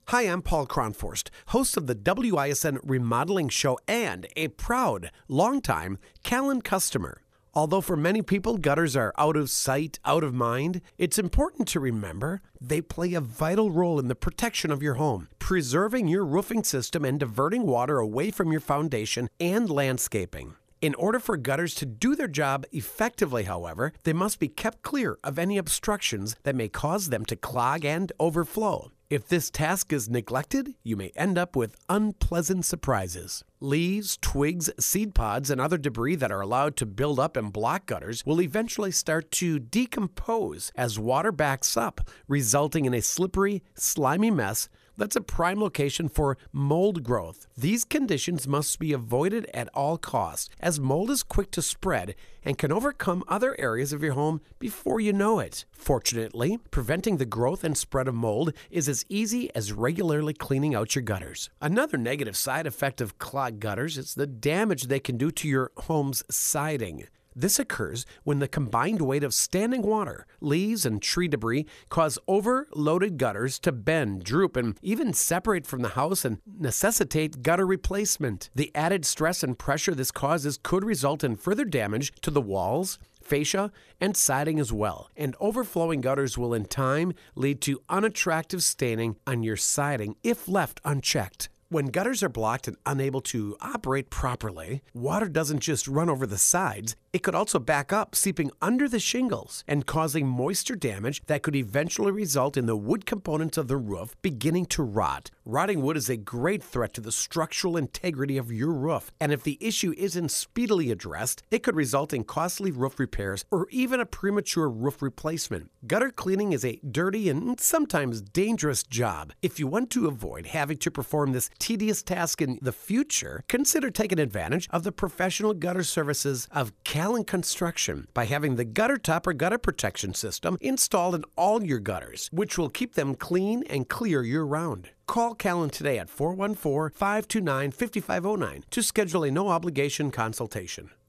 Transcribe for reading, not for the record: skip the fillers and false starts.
Hi, I'm Paul Cronforst, host of the WISN Remodeling Show and a proud, longtime Callan customer. Although for many people, gutters are out of sight, out of mind, it's important to remember they play a vital role in the protection of your home, preserving your roofing system and diverting water away from your foundation and landscaping. In order for gutters to do their job effectively, however, they must be kept clear of any obstructions that may cause them to clog and overflow. If this task is neglected, you may end up with unpleasant surprises. Leaves, twigs, seed pods, and other debris that are allowed to build up and block gutters will eventually start to decompose as water backs up, resulting in a slippery, slimy mess that's a prime location for mold growth. These conditions must be avoided at all costs, as mold is quick to spread and can overcome other areas of your home before you know it. Fortunately, preventing the growth and spread of mold is as easy as regularly cleaning out your gutters. Another negative side effect of clogged gutters is the damage they can do to your home's siding. This occurs when the combined weight of standing water, leaves, and tree debris cause overloaded gutters to bend, droop, and even separate from the house and necessitate gutter replacement. The added stress and pressure this causes could result in further damage to the walls, fascia, and siding as well. And overflowing gutters will in time lead to unattractive staining on your siding if left unchecked. When gutters are blocked and unable to operate properly, water doesn't just run over the sides, it could also back up, seeping under the shingles and causing moisture damage that could eventually result in the wood components of the roof beginning to rot. Rotting wood is a great threat to the structural integrity of your roof, and if the issue isn't speedily addressed, it could result in costly roof repairs or even a premature roof replacement. Gutter cleaning is a dirty and sometimes dangerous job. If you want to avoid having to perform this tedious task in the future, consider taking advantage of the professional gutter services of Callan Construction by having the gutter top or gutter protection system installed in all your gutters, which will keep them clean and clear year-round. Call Callan today at 414-529-5509 to schedule a no-obligation consultation.